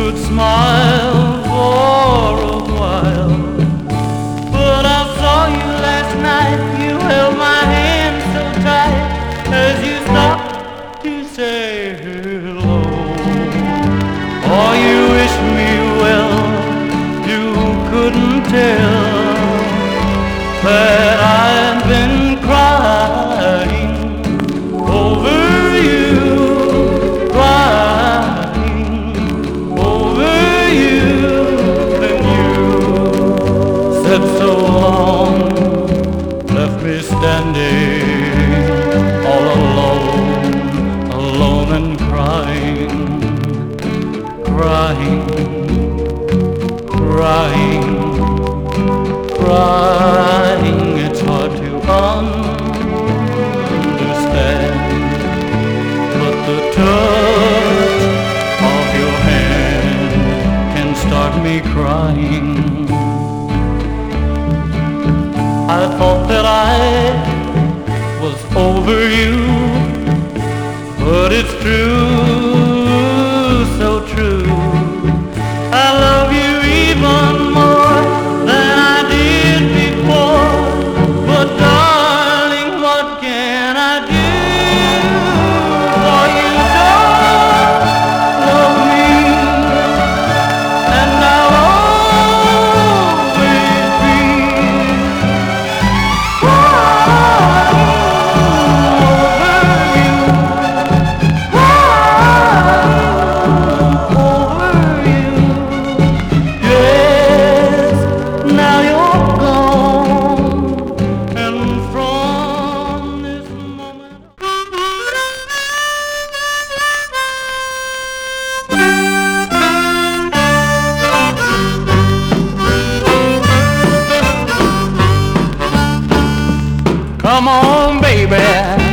could smile for a while, but I saw you last night. You held my hand so tight as you stopped to say hello. Oh, you wish me well. You couldn't tell that I've been crying over you, crying over you. Then you said so long, left me standing all alone, alone and crying, crying, crying, crying. It's hard to understand, but the touch of your hand can start me crying. I thought that I was over you, but it's true, so true. I love you even more than I did before, but darling, what can I do? For you don't love me, and I'll always be crying over you, crying over you. Yes, now you're gone, and from this moment come on, baby.